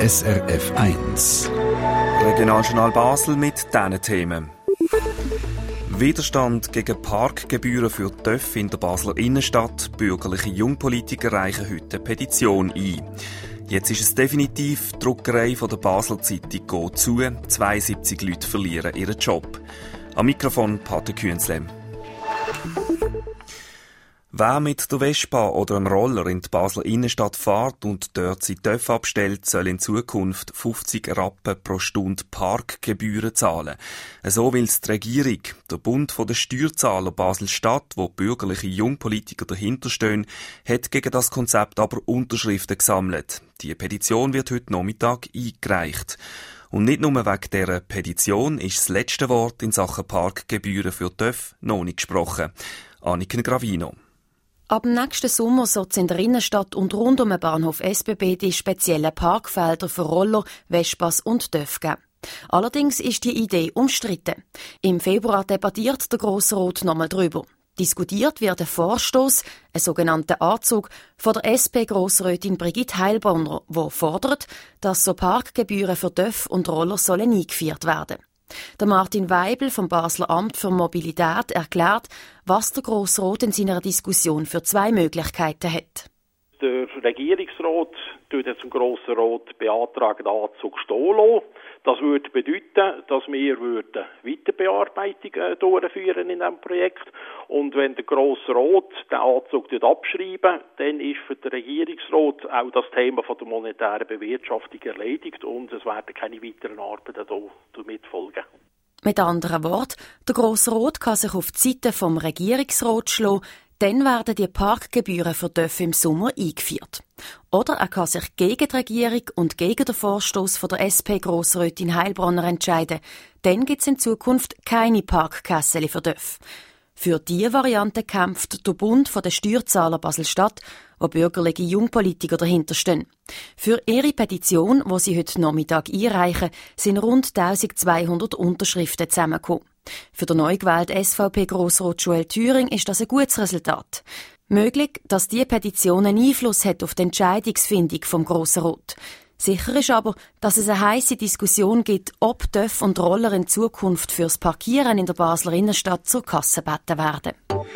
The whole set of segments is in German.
SRF 1. Regionaljournal Basel mit diesen Themen. Widerstand gegen Parkgebühren für TÜV in der Basler Innenstadt. Bürgerliche Jungpolitiker reichen heute eine Petition ein. Jetzt ist es definitiv, die Druckerei von der Basler Zeitung geht zu. 72 Leute verlieren ihren Job. Am Mikrofon Pater Künzlem. Wer mit der Vespa oder einem Roller in die Basler Innenstadt fährt und dort seine TÜV abstellt, soll in Zukunft 50 Rappen pro Stunde Parkgebühren zahlen. So will es die Regierung. Der Bund der Steuerzahler Basel-Stadt, wo bürgerliche Jungpolitiker dahinterstehen, hat gegen das Konzept aber Unterschriften gesammelt. Die Petition wird heute Nachmittag eingereicht. Und nicht nur wegen dieser Petition ist das letzte Wort in Sachen Parkgebühren für TÜV noch nicht gesprochen. Anniken Gravino. Ab dem nächsten Sommer soll es in der Innenstadt und rund um den Bahnhof SBB die speziellen Parkfelder für Roller, Vespas und TÜV geben. Allerdings ist die Idee umstritten. Im Februar debattiert der Grosse Rat nochmal darüber. Diskutiert wird ein Vorstoß, ein sogenannter Anzug, von der SP-Grossrätin Brigitte Heilbronner, die fordert, dass so Parkgebühren für TÜV und Roller sollen eingeführt werden. Der Martin Weibel vom Basler Amt für Mobilität erklärt, was der Grossrat in seiner Diskussion für zwei Möglichkeiten hat. Der Regierungsrat tut jetzt zum Grossen Rat beantragen, den Anzug stehen lassen. Das würde bedeuten, dass wir Weiterbearbeitung durchführen in diesem Projekt. Und wenn der Grosse Rat den Anzug abschreiben, dann ist für den Regierungsrat auch das Thema von der monetären Bewirtschaftung erledigt und es werden keine weiteren Arbeiten damit folgen. Mit anderen Worten, der Grosse Rat kann sich auf die Seite vom Regierungsrat schlagen, dann werden die Parkgebühren für TÜV im Sommer eingeführt. Oder er kann sich gegen die Regierung und gegen den Vorstoß von der SP-Grossrätin Heilbronner entscheiden. Dann gibt es in Zukunft keine Parkkassen für TÜV. Für diese Variante kämpft der Bund der Steuerzahler Basel-Stadt, wo bürgerliche Jungpolitiker dahinter stehen. Für ihre Petition, die sie heute Nachmittag einreichen, sind rund 1200 Unterschriften zusammengekommen. Für den neu gewählten SVP-Grossrat Joel Thüring ist das ein gutes Resultat. Möglich, dass diese Petition einen Einfluss hat auf die Entscheidungsfindung vom Grossen Rat. Sicher ist aber, dass es eine heisse Diskussion gibt, ob TÜV und Roller in Zukunft fürs Parkieren in der Basler Innenstadt zur Kasse gebeten werden.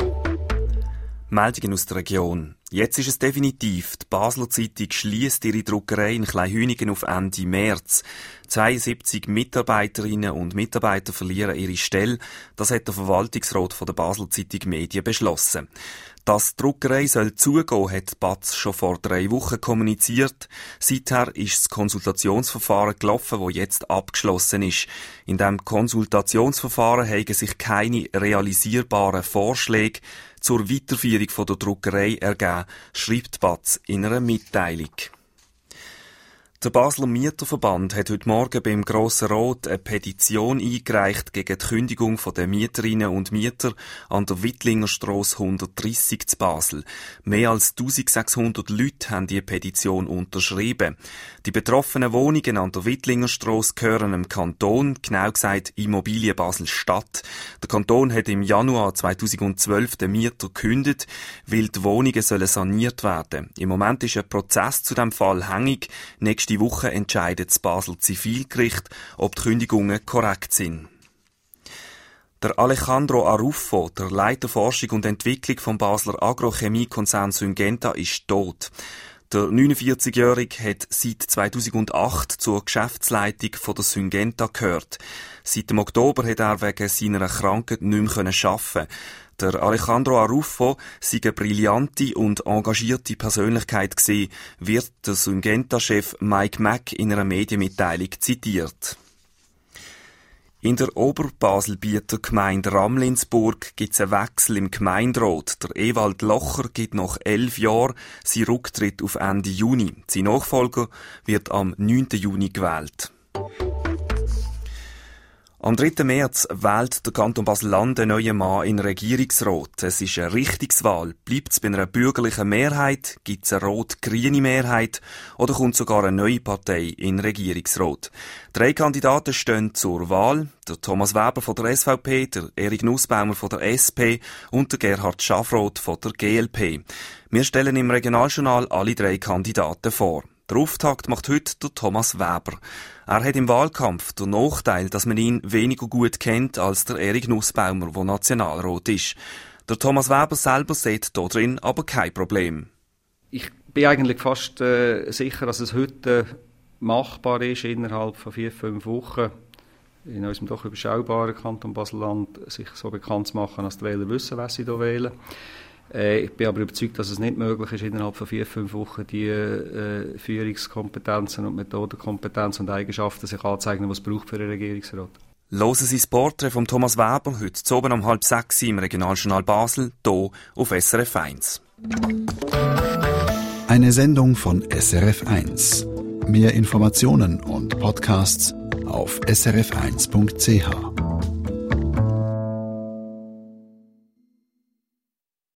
Meldungen aus der Region. Jetzt ist es definitiv. Die Basler Zeitung schliesst ihre Druckerei in Kleinhünigen auf Ende März. 72 Mitarbeiterinnen und Mitarbeiter verlieren ihre Stelle. Das hat der Verwaltungsrat von der Basler Zeitung Medien beschlossen. Dass die Druckerei zugehen soll, hat die BAZ schon vor 3 Wochen kommuniziert. Seither ist das Konsultationsverfahren gelaufen, das jetzt abgeschlossen ist. In diesem Konsultationsverfahren haben sich keine realisierbaren Vorschläge zur Weiterführung der Druckerei ergeben, schreibt die BAZ in einer Mitteilung. Der Basler Mieterverband hat heute Morgen beim Grossen Rat eine Petition eingereicht gegen die Kündigung der Mieterinnen und Mieter an der Wittlingerstrasse 130 zu Basel. Mehr als 1600 Leute haben die Petition unterschrieben. Die betroffenen Wohnungen an der Wittlingerstrasse gehören dem Kanton, genau gesagt Immobilien Basel-Stadt. Der Kanton hat im Januar 2012 den Mieter gekündigt, weil die Wohnungen saniert werden sollen. Im Moment ist ein Prozess zu diesem Fall hängig. Nächste Woche entscheidet das Basler Zivilgericht, ob die Kündigungen korrekt sind. Der Alejandro Arufo, der Leiter Forschung und Entwicklung vom Basler Agrochemiekonzern Syngenta, ist tot. Der 49-Jährige hat seit 2008 zur Geschäftsleitung von der Syngenta gehört. Seit dem Oktober hat er wegen seiner Krankheit nicht mehr arbeiten. Der Alejandro Arufo sei eine brillante und engagierte Persönlichkeit gewesen, wird der Syngenta-Chef Mike Mack in einer Medienmitteilung zitiert. In der Oberbaselbieter Gemeinde Ramlinsburg gibt es einen Wechsel im Gemeinderat. Der Ewald Locher gibt nach 11 Jahren seinen Rücktritt auf Ende Juni. Sein Nachfolger wird am 9. Juni gewählt. Am 3. März wählt der Kanton Basel-Land einen neuen Mann in den Regierungsrat. Es ist eine Richtungswahl. Bleibt es bei einer bürgerlichen Mehrheit? Gibt es eine rot-grüne Mehrheit? Oder kommt sogar eine neue Partei in den Regierungsrat? 3 Kandidaten stehen zur Wahl. Der Thomas Weber von der SVP, der Erik Nussbaumer von der SP und der Gerhard Schafroth von der GLP. Wir stellen im Regionaljournal alle 3 Kandidaten vor. Der Auftakt macht heute der Thomas Weber. Er hat im Wahlkampf den Nachteil, dass man ihn weniger gut kennt als der Erik Nussbaumer, der Nationalrat ist. Der Thomas Weber selber sieht da drin aber kein Problem. Ich bin eigentlich fast sicher, dass es heute machbar ist, innerhalb von 4-5 Wochen in unserem doch überschaubaren Kanton Basel-Land sich so bekannt zu machen, dass die Wähler wissen, was sie hier wählen. Ich bin aber überzeugt, dass es nicht möglich ist, innerhalb von 4-5 Wochen die Führungskompetenzen und Methodenkompetenzen und Eigenschaften sich anzeigen, was es braucht für einen Regierungsrat. Hören Sie das Porträt von Thomas Weber heute zu oben um 5:30 im Regionaljournal Basel, hier auf SRF 1. Eine Sendung von SRF 1. Mehr Informationen und Podcasts auf srf1.ch.